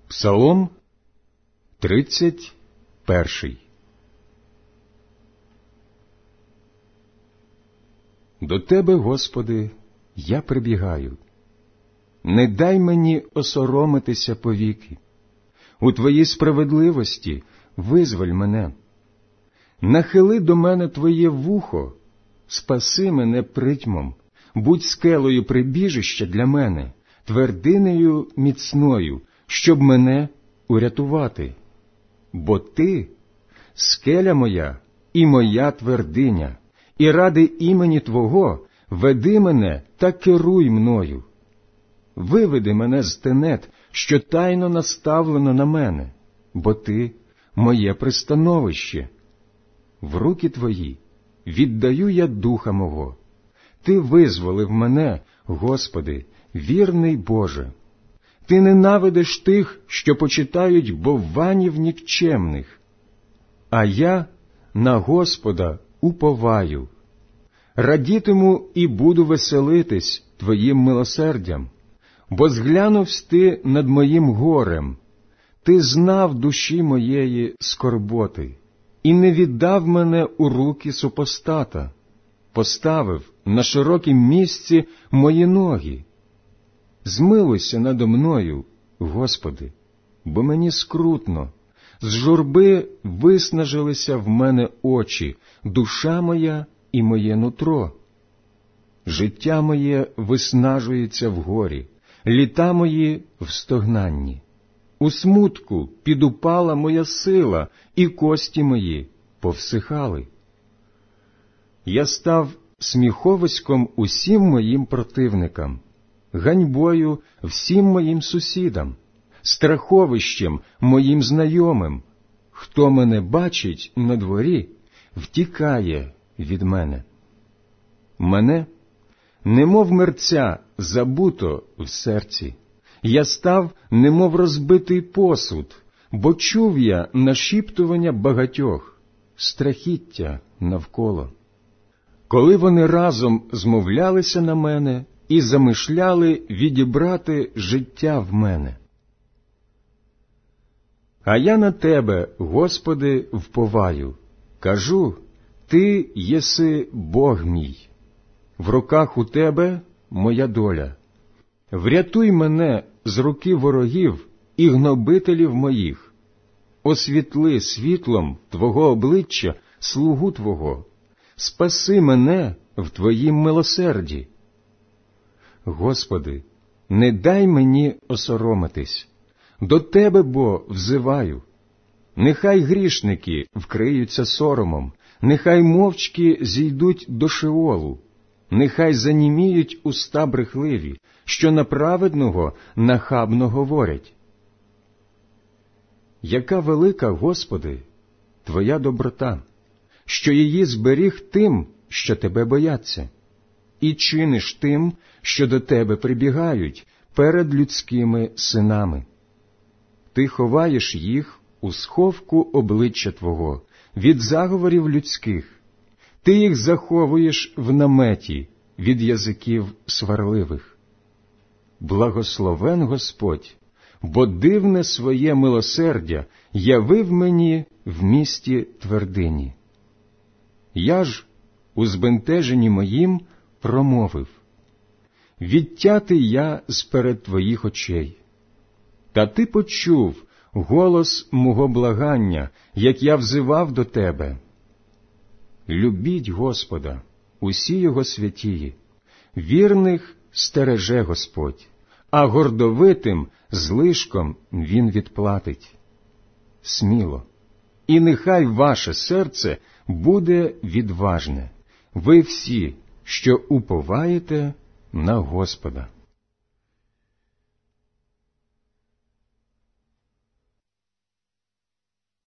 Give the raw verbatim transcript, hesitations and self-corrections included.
Псалом тридцять перший. До Тебе, Господи, я прибігаю. Не дай мені осоромитися повіки. У Твоїй справедливості визволь мене. Нахили до мене Твоє вухо, спаси мене притьмом, будь скелею прибіжища для мене, твердинею міцною, щоб мене урятувати. Бо Ти – скеля моя і моя твердиня, і ради імені Твого веди мене та керуй мною. Виведи мене з тенет, що тайно наставлено на мене, бо Ти – моє пристановище. В руки Твої віддаю я духа мого. Ти визволив мене, Господи, вірний Боже. Ти ненавидиш тих, що почитають бовванів нікчемних. А я на Господа уповаю. Радітиму і буду веселитись Твоїм милосердям, бо зглянувсь Ти над моїм горем. Ти знав душі моєї скорботи і не віддав мене у руки супостата, поставив на широкім місці мої ноги. Змилуйся надо мною, Господи, бо мені скрутно, з журби виснажилися в мене очі, душа моя і моє нутро. Життя моє виснажується в горі, літа мої в стогнанні. У смутку підупала моя сила, і кості мої повсихали. Я став сміховиськом усім моїм противникам, ганьбою всім моїм сусідам, страховищем моїм знайомим. Хто мене бачить на дворі, втікає від мене. Мене, немов мерця, забуто в серці. Я став, немов розбитий посуд, бо чув я нашіптування багатьох, страхіття навколо. Коли вони разом змовлялися на мене і замишляли відібрати життя в мене. А я на Тебе, Господи, вповаю, кажу, Ти єси Бог мій. В руках у Тебе моя доля. Врятуй мене з руки ворогів і гнобителів моїх. Освітли світлом Твого обличчя слугу Твого. Спаси мене в Твоїм милосерді. Господи, не дай мені осоромитись. До Тебе, бо взиваю. Нехай грішники вкриються соромом, нехай мовчки зійдуть до Шеолу. Нехай заніміють уста брехливі, що на праведного нахабно говорять. Яка велика, Господи, Твоя доброта, що її зберіг тим, що Тебе бояться, і чиниш тим, що до Тебе прибігають перед людськими синами. Ти ховаєш їх у сховку обличчя Твого від заговорів людських. Ти їх заховуєш в наметі від язиків сварливих. Благословен Господь, бо дивне своє милосердя явив мені в місті твердині. Я ж у збентеженні моїм промовив: відтятий я з-перед Твоїх очей. Та Ти почув голос мого благання, як я взивав до Тебе. Любіть Господа, усі Його святії, вірних стереже Господь, а гордовитим злишком Він відплатить. Сміло, і нехай ваше серце буде відважне, ви всі, що уповаєте на Господа.